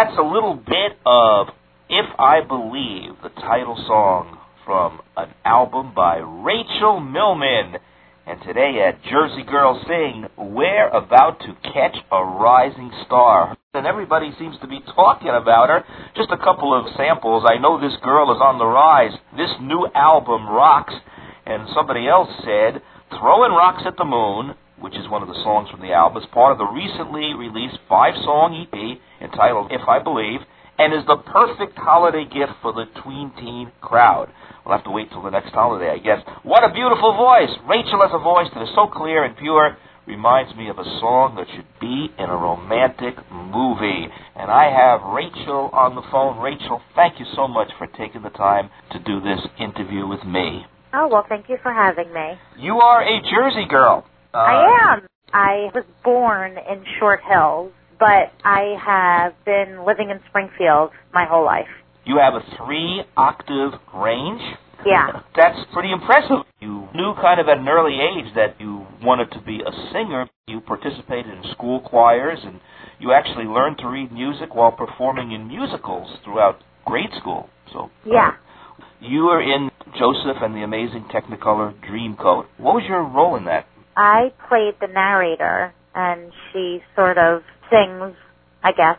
That's a little bit of If I Believe, the title song from an album by Rachel Millman. And today at Jersey Girl Sing, we're about to catch a rising star. And everybody seems to be talking about her. Just a couple of samples. I know this girl is on the rise. This new album rocks. And somebody else said, Throwing Rocks at the Moon, which is one of the songs from the album, is part of the recently released 5-song EP entitled If I Believe, and is the perfect holiday gift for the tween-teen crowd. We'll have to wait till the next holiday, I guess. What a beautiful voice! Rachel has a voice that is so clear and pure, reminds me of a song that should be in a romantic movie. And I have Rachel on the phone. Rachel, thank you so much for taking the time to do this interview with me. Oh, well, thank you for having me. You are a Jersey girl. I am. I was born in Short Hills, but I have been living in Springfield my whole life. You have a 3-octave range? Yeah. That's pretty impressive. You knew kind of at an early age that you wanted to be a singer. You participated in school choirs, and you actually learned to read music while performing in musicals throughout grade school. So yeah. You were in Joseph and the Amazing Technicolor Dreamcoat. What was your role in that? I played the narrator, and she sort of sings, I guess.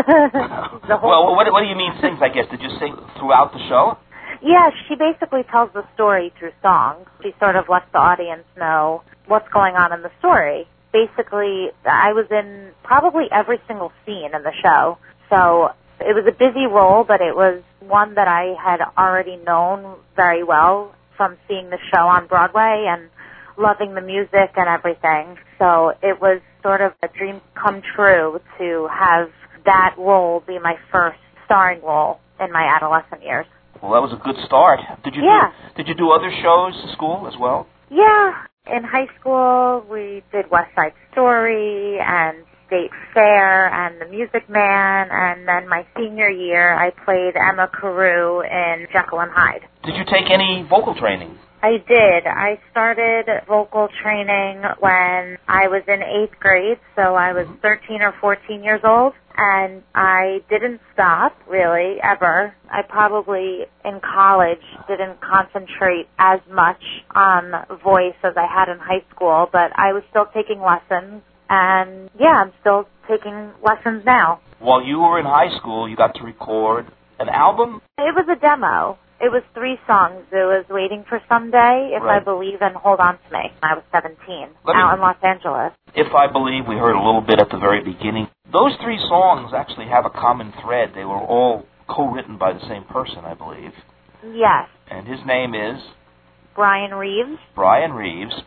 Well, what do you mean sings, I guess? Did you sing throughout the show? Yeah, she basically tells the story through song. She sort of lets the audience know what's going on in the story. Basically, I was in probably every single scene in the show, so it was a busy role, but it was one that I had already known very well from seeing the show on Broadway and loving the music and everything. So it was sort of a dream come true to have that role be my first starring role in my adolescent years. Well, that was a good start. Did you do other shows in school as well? Yeah. In high school, we did West Side Story and State Fair and The Music Man, and then my senior year, I played Emma Carew in Jekyll and Hyde. Did you take any vocal training? I did. I started vocal training when I was in 8th grade, so I was 13 or 14 years old, and I didn't stop, really, ever. I probably, in college, didn't concentrate as much on voice as I had in high school, but I was still taking lessons, and yeah, I'm still taking lessons now. While you were in high school, you got to record an album? It was a demo. It was 3 songs. It was Waiting for Someday, If I Believe, and Hold On to Me. I was 17, out in Los Angeles. If I Believe, we heard a little bit at the very beginning. Those 3 songs actually have a common thread. They were all co-written by the same person, I believe. Yes. And his name is? Brian Reeves. Brian Reeves.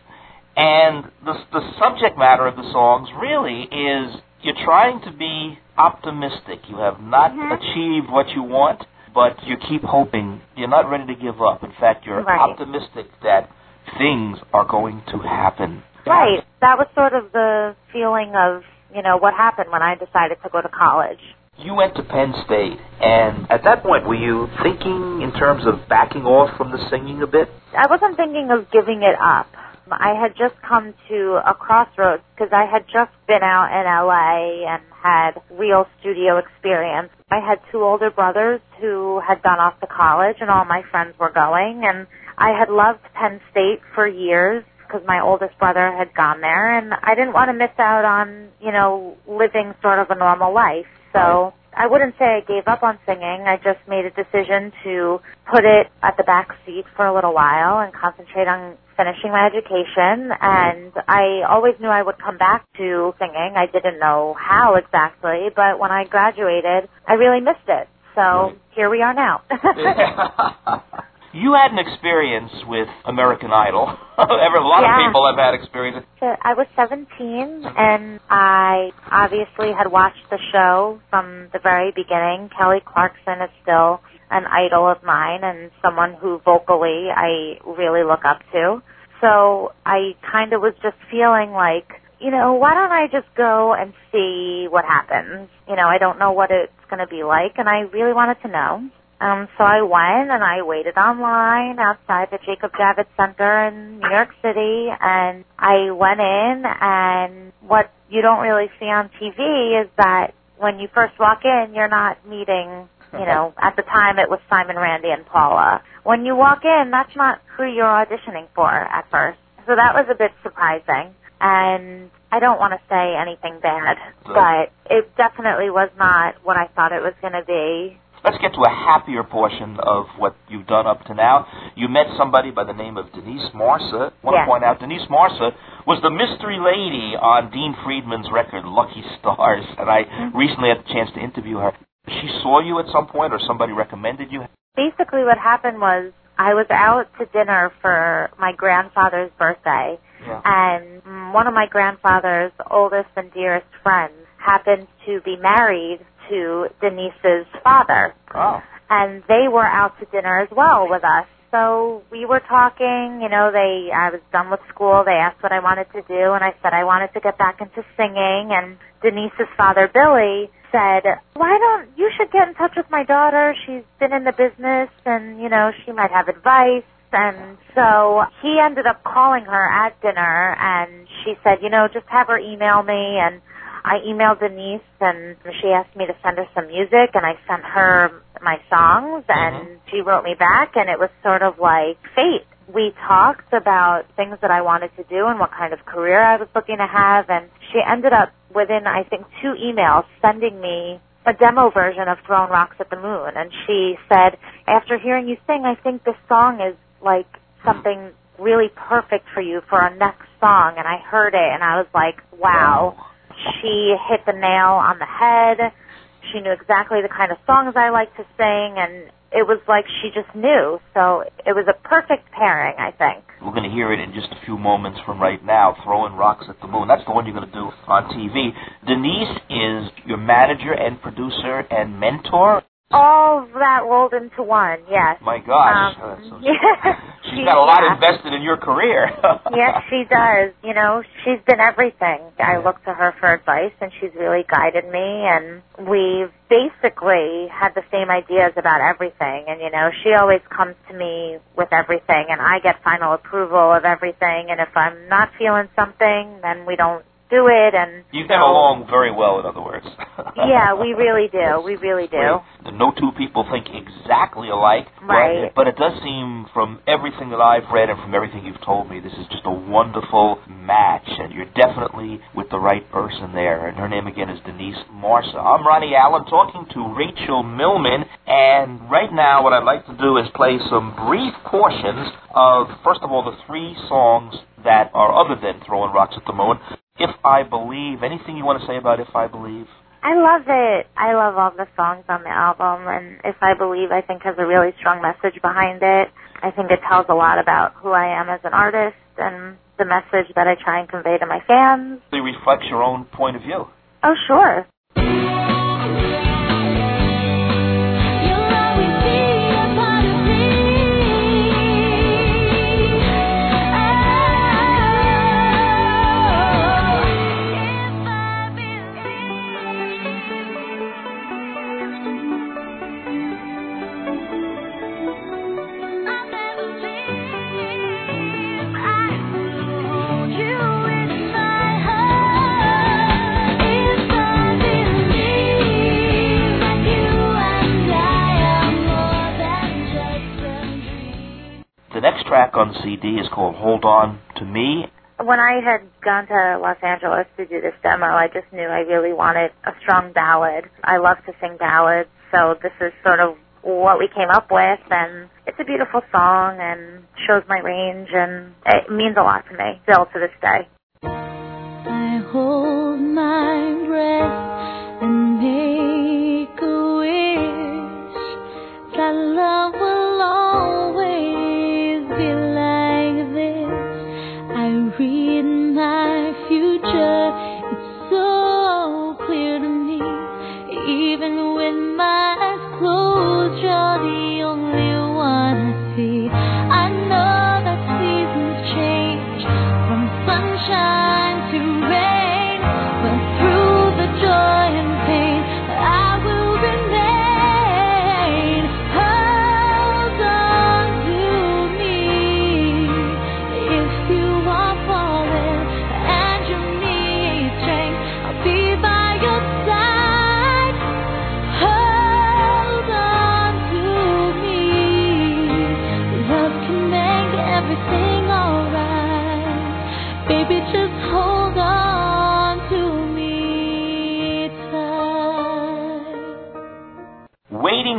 And the subject matter of the songs really is you're trying to be optimistic. You have not achieved what you want, but you keep hoping. You're not ready to give up. In fact, you're optimistic that things are going to happen. Right. That was sort of the feeling of, what happened when I decided to go to college. You went to Penn State, and at that point, were you thinking in terms of backing off from the singing a bit? I wasn't thinking of giving it up. I had just come to a crossroads because I had just been out in LA and had real studio experience. I had 2 older brothers who had gone off to college, and all my friends were going, and I had loved Penn State for years because my oldest brother had gone there, and I didn't want to miss out on, living sort of a normal life. So I wouldn't say I gave up on singing. I just made a decision to put it at the back seat for a little while and concentrate on finishing my education. And I always knew I would come back to singing. I didn't know how exactly, but when I graduated, I really missed it. So here we are now. You had an experience with American Idol. A lot of people have had experience. I was 17, and I obviously had watched the show from the very beginning. Kelly Clarkson is still an idol of mine and someone who vocally I really look up to. So I kind of was just feeling like, why don't I just go and see what happens? I don't know what it's going to be like, and I really wanted to know. So I went and I waited online outside the Jacob Javits Center in New York City, and I went in, and what you don't really see on TV is that when you first walk in, you're not meeting, at the time it was Simon, Randy, and Paula. When you walk in, that's not who you're auditioning for at first. So that was a bit surprising. And I don't want to say anything bad, but it definitely was not what I thought it was going to be. Let's get to a happier portion of what you've done up to now. You met somebody by the name of Denise Marsa. I want to point out, Denise Marsa was the mystery lady on Dean Friedman's record, Lucky Stars, and I recently had the chance to interview her. She saw you at some point, or somebody recommended you? Basically what happened was I was out to dinner for my grandfather's birthday, and one of my grandfather's oldest and dearest friends happened to be married to Denise's father. Oh. And they were out to dinner as well with us. So we were talking, I was done with school. They asked what I wanted to do, and I said I wanted to get back into singing. And Denise's father, Billy, said, you should get in touch with my daughter. She's been in the business, and, she might have advice. And so he ended up calling her at dinner, and she said, just have her email me. And I emailed Denise, and she asked me to send her some music, and I sent her my songs, and she wrote me back, and it was sort of like fate. We talked about things that I wanted to do and what kind of career I was looking to have, and she ended up, within, I think, 2 emails, sending me a demo version of Throwing Rocks at the Moon. And she said, after hearing you sing, I think this song is like something really perfect for you for our next song. And I heard it, and I was like, wow. She hit the nail on the head. She knew exactly the kind of songs I like to sing, and it was like she just knew. So it was a perfect pairing, I think. We're going to hear it in just a few moments from right now, Throwing Rocks at the Moon. That's the one you're going to do on TV. Denise is your manager and producer and mentor? All of that rolled into one, yes. My gosh. She's got a lot invested in your career. Yes, she does. She's been everything. I look to her for advice, and she's really guided me, and we've basically had the same ideas about everything. And, she always comes to me with everything, and I get final approval of everything. And if I'm not feeling something, then we don't do it. And you get along very well, in other words. Yeah, we really do. We really do. No two people think exactly alike. Right. But it does seem, from everything that I've read and from everything you've told me, this is just a wonderful match, and you're definitely with the right person there. And her name again is Denise Marsa. I'm Ronnie Allen talking to Rachel Millman, and right now what I'd like to do is play some brief portions of, first of all, the 3 songs that are other than Throwing Rocks at the Moon. If I Believe. Anything you want to say about If I Believe? I love it. I love all the songs on the album, and If I Believe, I think, has a really strong message behind it. I think it tells a lot about who I am as an artist and the message that I try and convey to my fans. It reflects your own point of view. Oh, sure. The next track on the CD is called Hold On to Me. When I had gone to Los Angeles to do this demo, I just knew I really wanted a strong ballad. I love to sing ballads, so this is sort of what we came up with, and it's a beautiful song and shows my range, and it means a lot to me still to this day. I hold my breath and make a wish that love will always be like this. I read my future, it's so clear to me. Even with my eyes closed, you're the only one I see. I know that seasons change from sunshine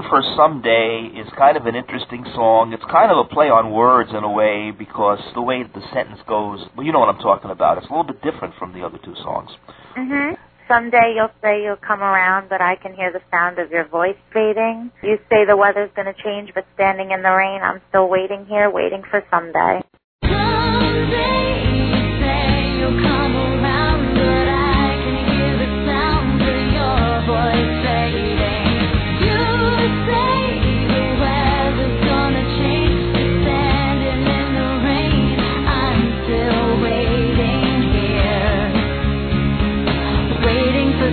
for Someday is kind of an interesting song. It's kind of a play on words in a way because the way the sentence goes, well, you know what I'm talking about. It's a little bit different from the other two songs. Mm-hmm. Someday you'll say you'll come around, but I can hear the sound of your voice fading. You say the weather's going to change, but standing in the rain, I'm still waiting here, waiting for someday. Someday you say you'll come around, but I can hear the sound of your voice fading. You say the weather's gonna change, but standing in the rain, I'm still waiting here, waiting for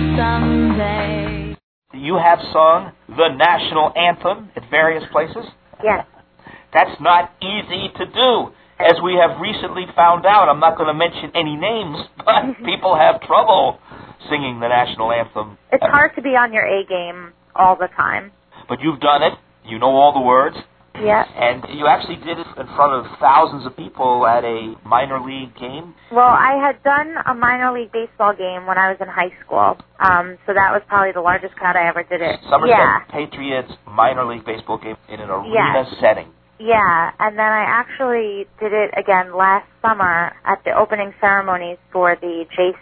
someday. You have sung the national anthem at various places? Yes. That's not easy to do. As we have recently found out, I'm not going to mention any names, but people have trouble singing the national anthem. It's hard to be on your A game all the time. But you've done it. You know all the words. Yeah. And you actually did it in front of thousands of people at a minor league game. Well, I had done a minor league baseball game when I was in high school, so that was probably the largest crowd I ever did it. Somerset Patriots minor league baseball game in an arena setting. Yeah, and then I actually did it again last summer at the opening ceremonies for the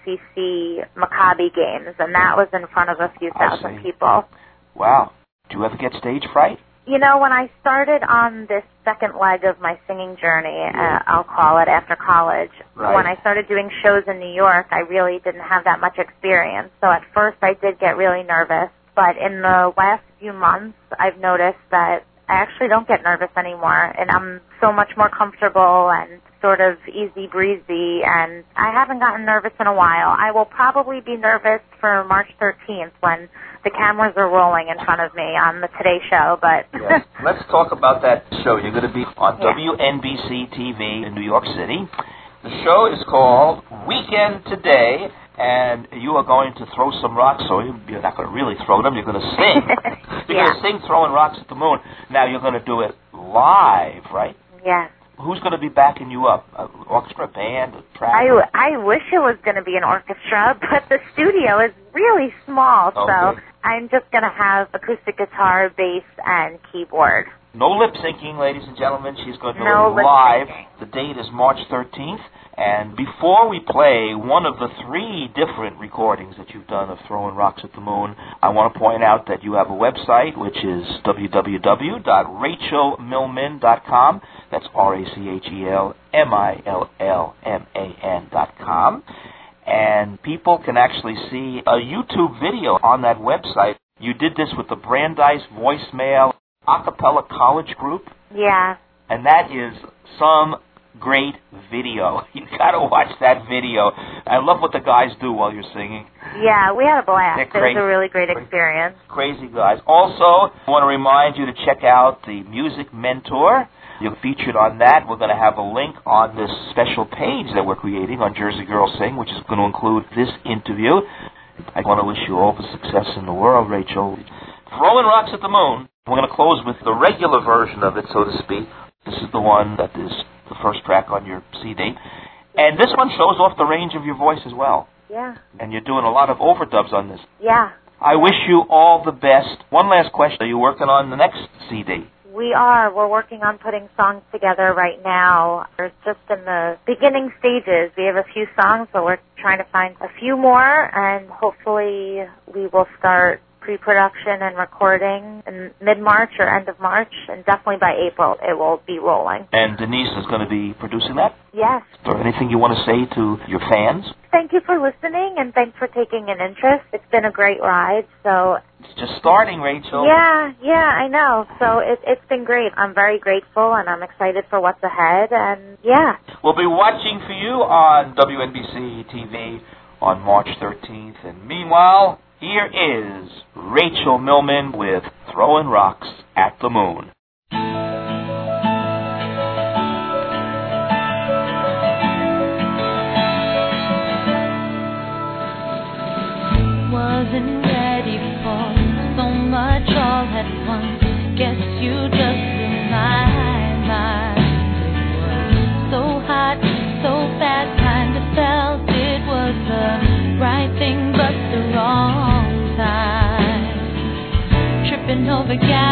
JCC Maccabi games, and that was in front of a few thousand people. Wow. Do you ever get stage fright? You know, when I started on this second leg of my singing journey, I'll call it, after college, when I started doing shows in New York, I really didn't have that much experience. So at first I did get really nervous, but in the last few months, I've noticed that I actually don't get nervous anymore, and I'm so much more comfortable and sort of easy breezy, and I haven't gotten nervous in a while. I will probably be nervous for March 13th when the cameras are rolling in front of me on the Today Show, but... Yes. Let's talk about that show. You're going to be on WNBC TV in New York City. The show is called Weekend Today, and you are going to throw some rocks, so you're not going to really throw them, you're going to sing. You're going to sing Throwing Rocks at the Moon. Now, you're going to do it live, right? Yes. Who's going to be backing you up? An orchestra, band, a track? I wish it was going to be an orchestra, but the studio is really small, so I'm just going to have acoustic guitar, bass, and keyboard. No lip syncing, ladies and gentlemen. She's going to do it live. The date is March 13th. And before we play one of the 3 different recordings that you've done of Throwing Rocks at the Moon, I want to point out that you have a website, which is www.rachelmillman.com. That's RACHELMILLMAN.com. And people can actually see a YouTube video on that website. You did this with the Brandeis Voicemail a cappella college group. Yeah. And that is some great video. You got to watch that video. I love what the guys do while you're singing. Yeah, we had a blast. It was a really great experience. Crazy guys. Also, I want to remind you to check out the Music Mentor. You're featured on that. We're going to have a link on this special page that we're creating on Jersey Girls Sing, which is going to include this interview. I want to wish you all the success in the world, Rachel. Throwing Rocks at the Moon. We're going to close with the regular version of it, so to speak. This is the one that is the first track on your CD. And this one shows off the range of your voice as well. Yeah. And you're doing a lot of overdubs on this. Yeah. I wish you all the best. One last question. Are you working on the next CD? We are. We're working on putting songs together right now. We're just in the beginning stages. We have a few songs, but we're trying to find a few more, and hopefully we will start pre-production and recording in mid-March or end of March, and definitely by April it will be rolling. And Denise is going to be producing that? Yes. Is there anything you want to say to your fans? Thank you for listening, and thanks for taking an interest. It's been a great ride, so... It's just starting, Rachel. Yeah, I know. So it's been great. I'm very grateful, and I'm excited for what's ahead, and yeah. We'll be watching for you on WNBC TV on March 13th, and meanwhile... Here is Rachel Millman with Throwing Rocks at the Moon. Wasn't ready for so much all at once. Guess you just blew my mind. It was so hot, so fast, kind of felt it was the right thing, but the wrong time. Tripping over gas.